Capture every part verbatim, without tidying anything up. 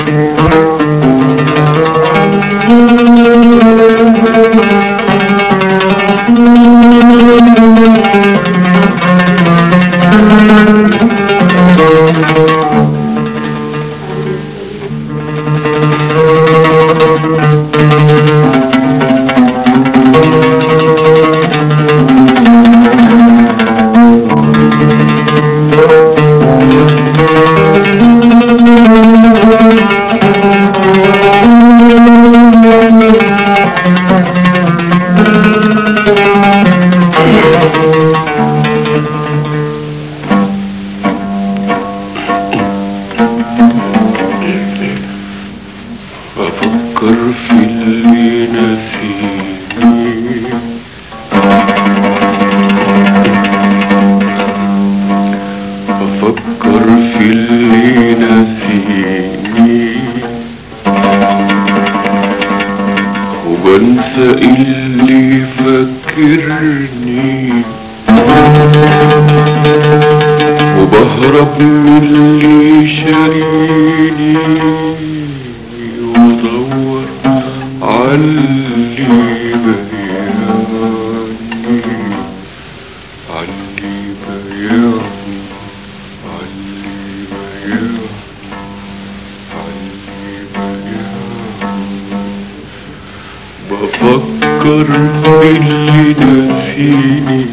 بفكر باللي ناسيني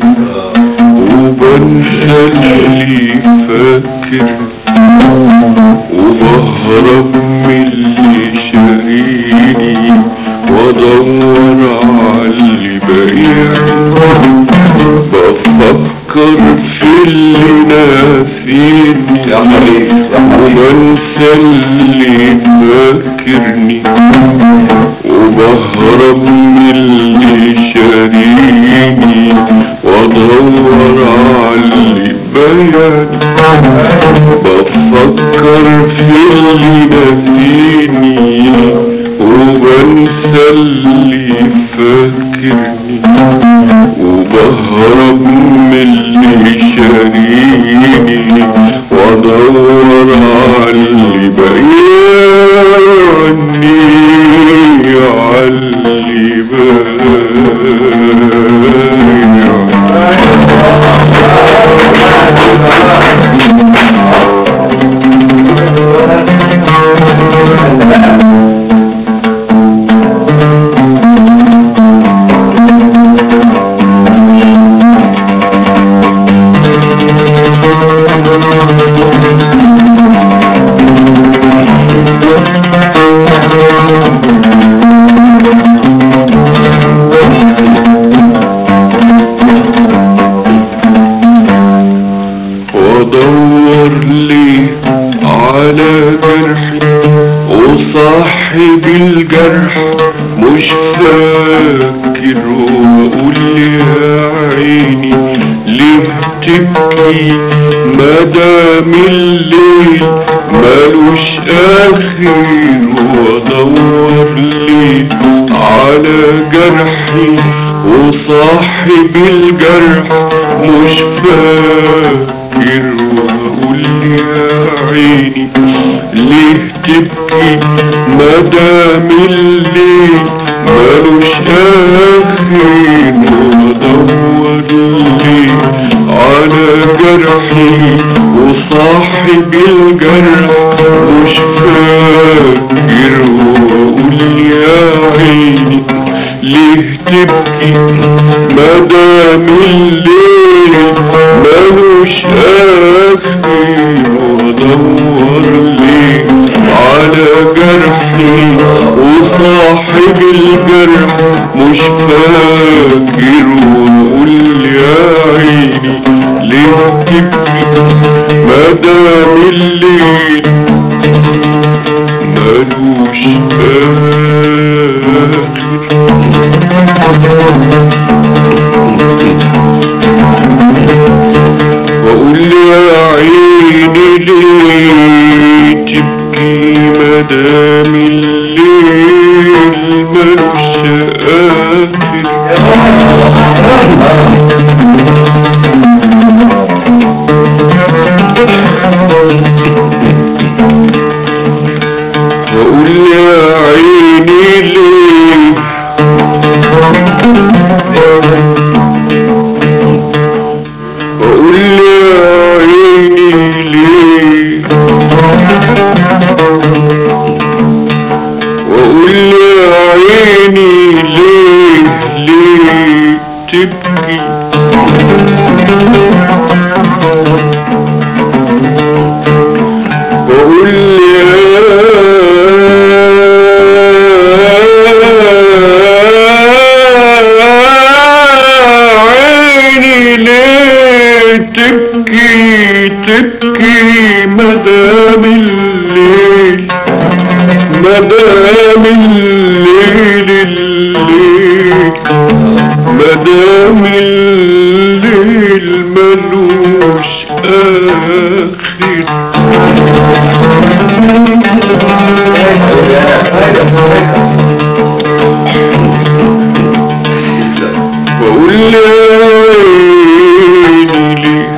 وبنسى اللي فاكر وبهرب من اللي شاريني وادور عاللي بايع. بفكر في اللي ناسيني وبنسى اللي فاكرني وبهرب من اللي شاريني وادور عاللي بايعني. بفكر في اللي ناسيني وبنسى اللي فاكرني وبهرب من اللي شاريني وادور عاللي بايعني عاللي بايعني. وادور لي على جرحي وصاحب الجرح مش فاكر واقول يا عيني ليه تبكي مدام الليل مالوش اخر. وادور لي على جرحي وصاحب الجرح مش فاكر واقول يا عيني ليه تبكي مدام الليل مالوش اخر. وادور لي على جرحي وصاحب الجرح مش فاكر واقول يا عيني ليه تبكي مدام الليل مالوش اخر. وادور لي على جرحي وصاحب الجرح مش فاكر واقول يا عيني ليه تبكي مدام الليل مالوش واقول يا عيني ليه تبكي مدام الليل مالوش اخر. واقول يا عيني ليه واقول يا عيني ليه واقول يا عيني ليه ليه تبكي واقول يا عيني ليه تبكي تبكي مدام الليل مدام الليل الليل مدام الليل ملوش آخر واقول يا عيني ليه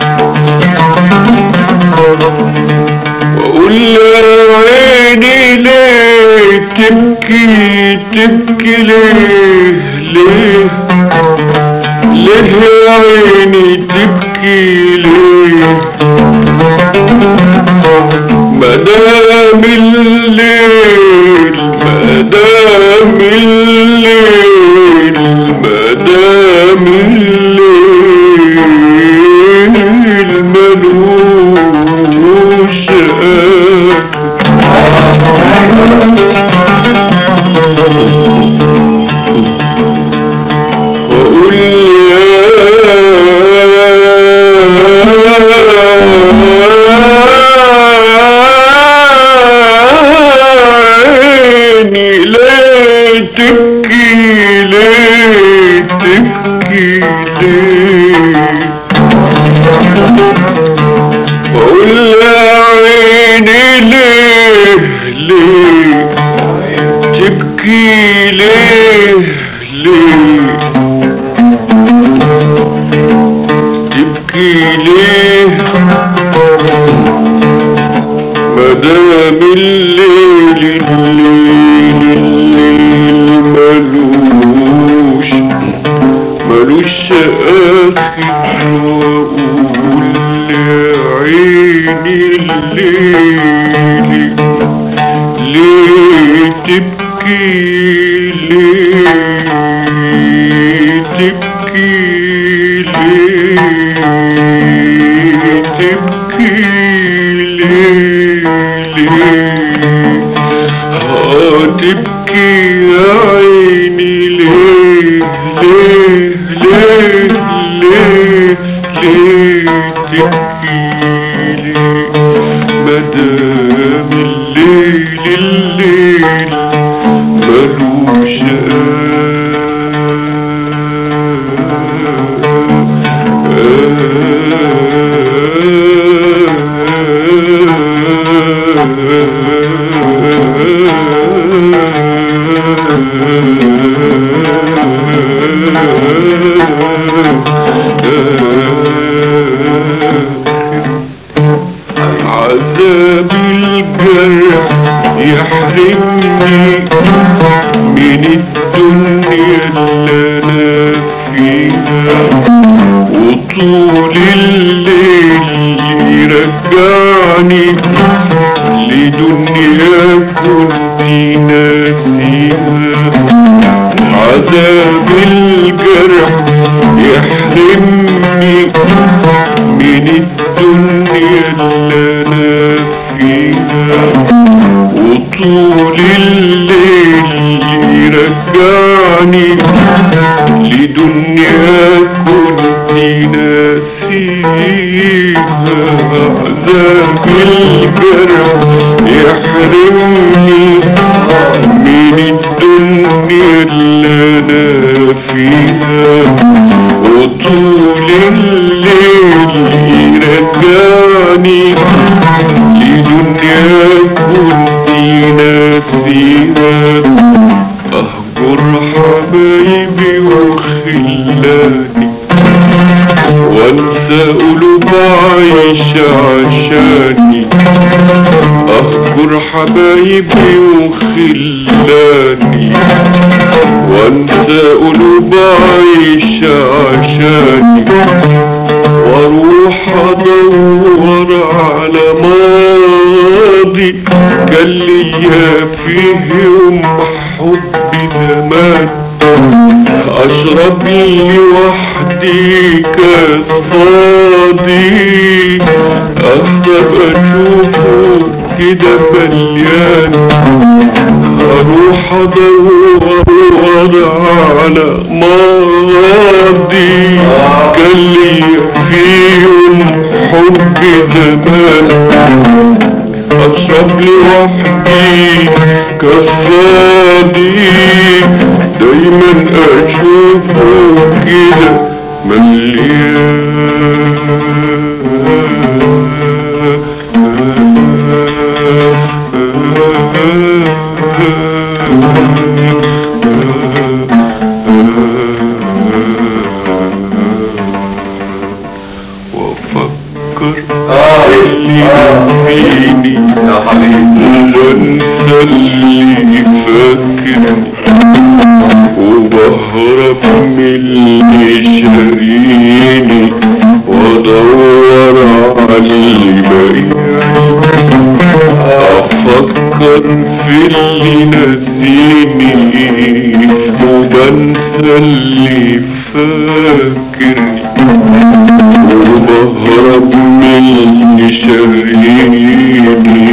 واقول يا عيني ليه تبكي تبكي ليه ليه ليه يا عيني تبكي ليه مدام الليل مدام الليل مدام الليل ملوش واقول عيني ليه تبكي ليه تبكي ليه واقول يا عيني ليه ليه تبكي ليه ليه تبكي ليه مدام الليل الليل الليل ملوش ملوش آخر واقول يا عيني الليل ليه تبكي ليه تبكي ليه تبكي ليه ليه اه تبكي يا عيني ليه ليه ليه ليه ليه تبكي ليه مدام الليل الليل ملوش عذاب الجرح يحرمني من الدنيا اللي انا فيها وطول الليل يرجعني لدنيا كنت ناسيها عذاب الجرح يحرمني من الدنيا اللي انا فيها وطول الليل يرجعني لدنيا كنت ناسيها عذاب الجرح يحرمني من الدنيا اللي انا فيها وطول الليل يرجعني لدنيا كنت ناسيها اهجر حبايبي وخلاني وانسى قلوب عايش عشاني، اهجر حبايبي وخلاني، وانسى قلوب عايش عشاني، واروح ادور على ماضي كان ليا فيه يوم حب زمان، اشرب لي وحدي كاس فاضي، اقدر اشوفه كده مليان، اروح ادور على ماضي كان ليا فيهم حب زمان، اشرب لي وحدي كاس فاضي، دايما اشوفه كده مليان. وافكر اللي فيني وانسى اللي فاكرني، وبهرب من اللي شاريني وادور على اللي بايعني، افكر في اللي ناسيني وبنسى اللي فاكرني، وبهرب من اللي شاريني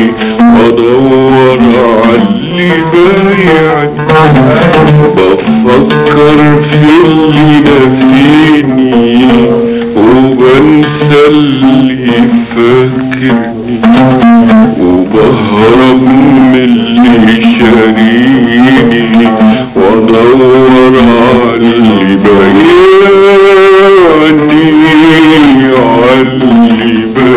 وادور على اللي بايعني، بفكر في اللي ناسيني وبنسى اللي فاكرني، وبهرب من اللي شاريني وادور على اللي بايعني، على اللي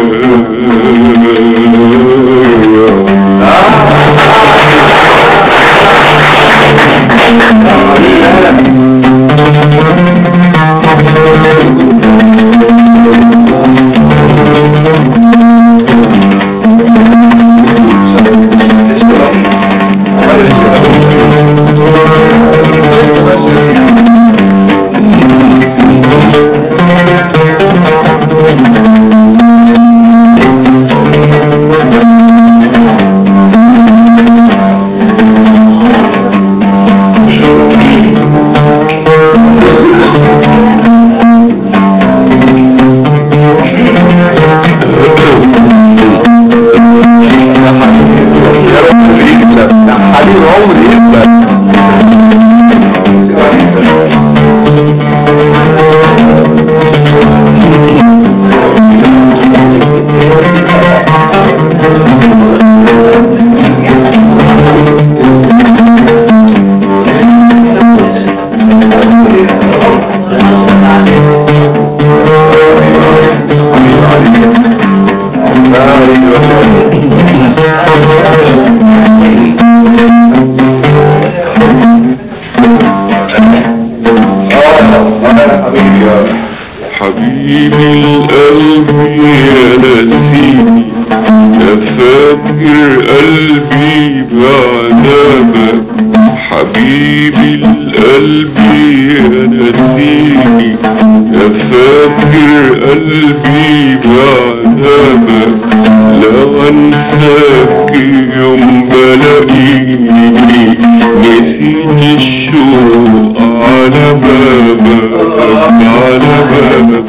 حبيبي القلب يا نسيني، يا فاكر قلبي بعذابك، حبيبي القلب يا نسيني، يا فاكر قلبي بعذابك، لو انساك يوم بلاقيني نسيت الشوق على بابك، على بابك،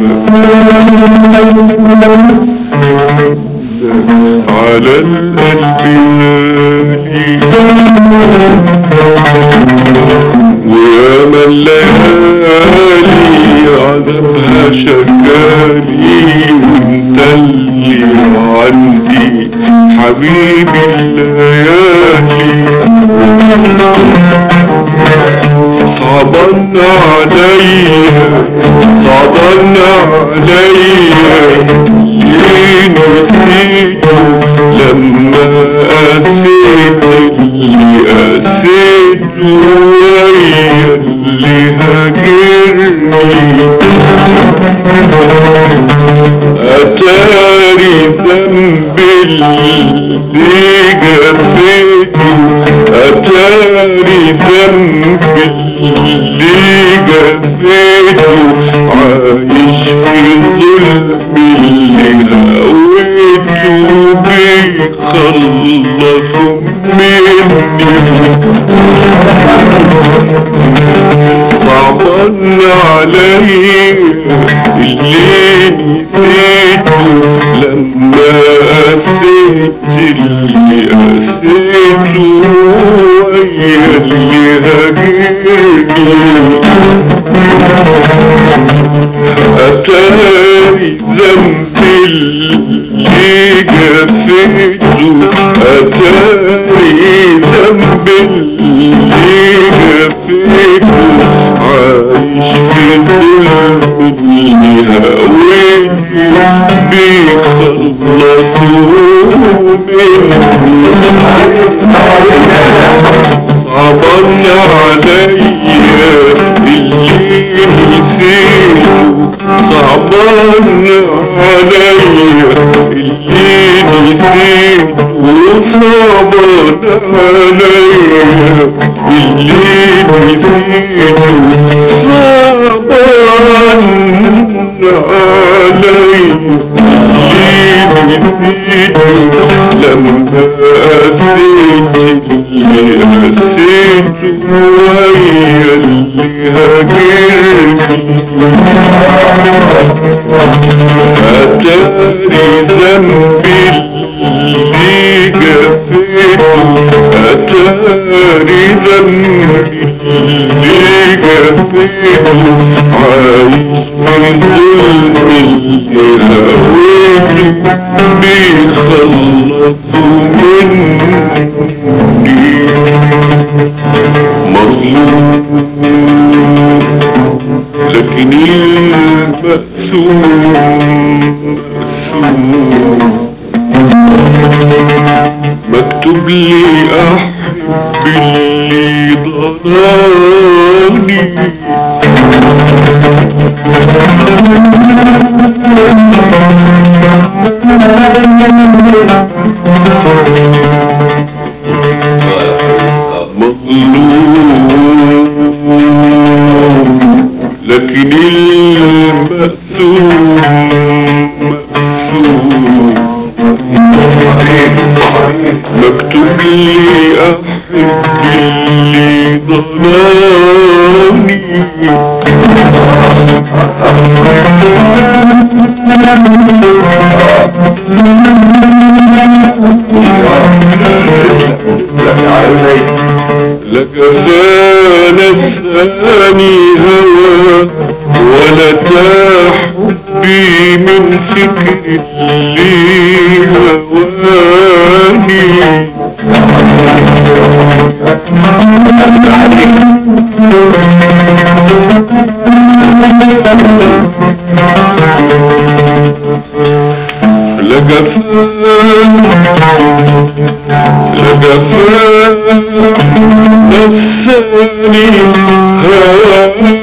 على القلب غالي، ويا من الليالي عذابها شكالي، وانت اللي عندي حبيبي الليالي، صعبان عليا صعبان عليا ليه نسيته لما قاسيت اللي قاسيته ويا اللي هاجرني. أتاري ذنبي اللي جفيته عايش في ظلم اللي هويته بيخلصوا مني صعبان عليا اللي نسيته لما قسيت اللي قسيته ويا اللي هاجرني أتاري ذنبي اللي جفيته أتاري ذنبي اللي جفيته عايش في ظلم اللي هويته بيخلصوا مني صعبان عليا اللي نسيته صعبان عليا اللي نسيته وصعبان عليا اللي نسيته صعبان عليا اللي نسيته لما قسيت اللي قسيته ويا اللي هاجرني أتاري ذنبي اللي جفيته أتاري ذنبي اللي جفيته عايش في ظلم اللي هويته بيخلصوا مني مظلوم لكن المقسوم مقسوم مكتوب لي أحب اللي ضناني مظلوم لكن المقسوم مقسوم مكتوب لي أحب اللي ضناني لجفا نساني هوى ولا تحبي من فكر اللي هواني لجفا لجفا نساني هوى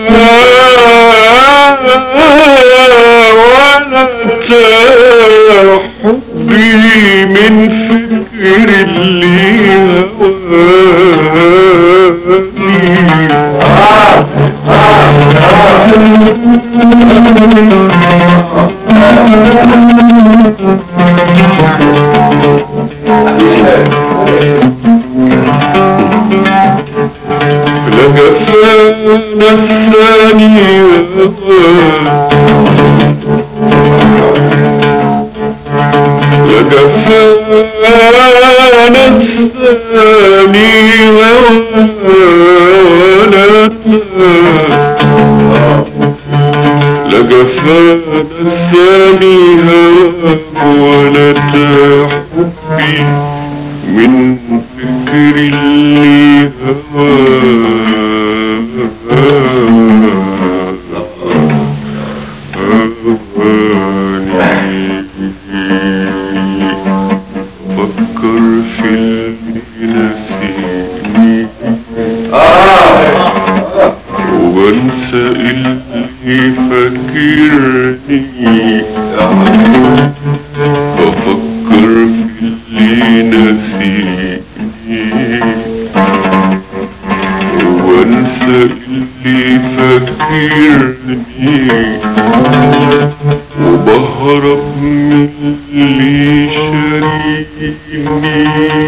ولا تحبي من فكر اللي لجفا نساني لجفا نساني لجفا نساني ولا تحبي من فكر اللي فكر في اللي نسيني وبنسى اللي فاكرني بفكر في اللي نسيني فاكرني وبهرب من اللي شاريني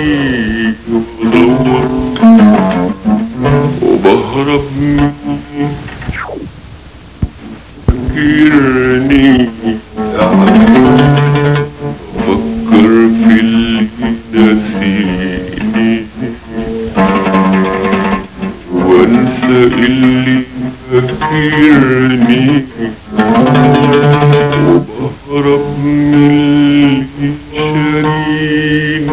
وادور وبهرب من اللي فاكرني بفكر في اللي ناسيني وانسى اللي فاكرني وبهرب من اللي شاريني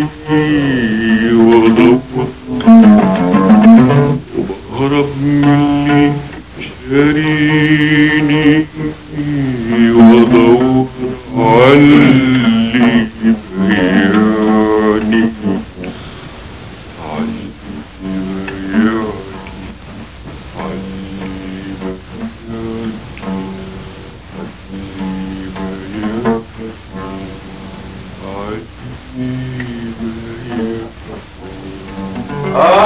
وادور وبهرب من اللي شاريني وادور على اللي بياني Ah